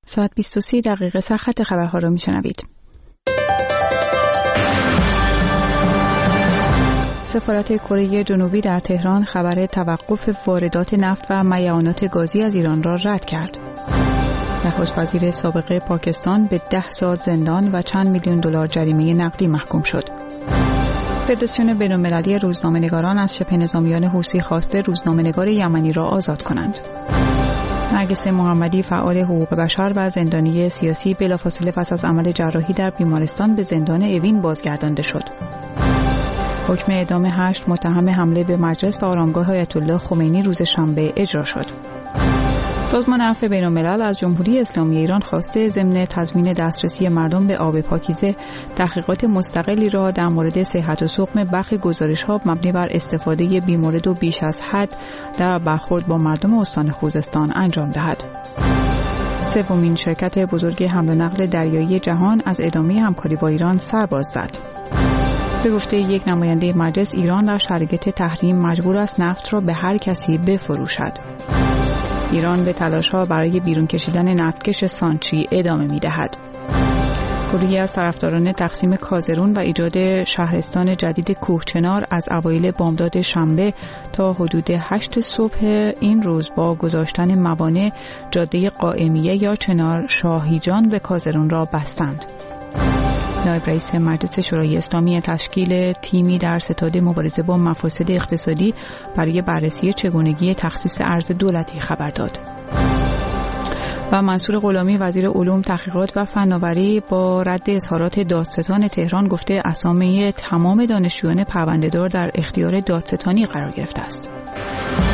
ساعت 23 دقیقه سرخط خبرها را میشنوید. سفارت کره جنوبی در تهران خبر توقف واردات نفت و میعانات گازی از ایران را رد کرد. نخست وزیر سابق پاکستان به 10 سال زندان و چند میلیون دلار جریمه نقدی محکوم شد. فدراسیون بین‌المللی روزنامه‌نگاران از شبه نظامیان حوثی خواسته روزنامه‌نگار یمنی را آزاد کنند. نرگس محمدی فعال حقوق بشر و زندانی سیاسی بلافاصله پس از عمل جراحی در بیمارستان به زندان اوین بازگردانده شد. حکم اعدام 8 متهم حمله به مجلس و آرامگاه آیت الله خمینی روز شنبه اجرا شد. سازمان عفو بین‌الملل از جمهوری اسلامی ایران خواسته ضمن تضمین دسترسی مردم به آب پاکیزه تحقیقات مستقلی را در مورد صحت و سقم برخی گزارش‌ها مبنی بر استفاده بیمورد و بیش از حد در برخورد با مردم استان خوزستان انجام دهد. سومین شرکت بزرگ حمل و نقل دریایی جهان از ادامه همکاری با ایران سر باز زد. به گفته یک نماینده مجلس، ایران در شرایط تحریم مجبور است نفت را به هر کسی بفروشد. ایران به تلاش‌ها برای بیرون کشیدن نفتکش سانچی ادامه می‌دهد. گروهی از طرفداران تقسیم کازرون و ایجاد شهرستان جدید کوهچنار از اوایل بامداد شنبه تا حدود 8 صبح این روز با گذاشتن موانع جاده قائمیه یا چنار شاهیجان به کازرون را بستند. نایب رئیس مجلس شورای اسلامی تشکیل تیمی در ستاد مبارزه با مفاسد اقتصادی برای بررسی چگونگی تخصیص ارز دولتی خبر داد. و منصور غلامی وزیر علوم، تحقیقات و فناوری با رد اظهارات دادستان تهران گفته اسامی تمام دانشجویان پرونده‌دار در اختیار دادستانی قرار گرفته است.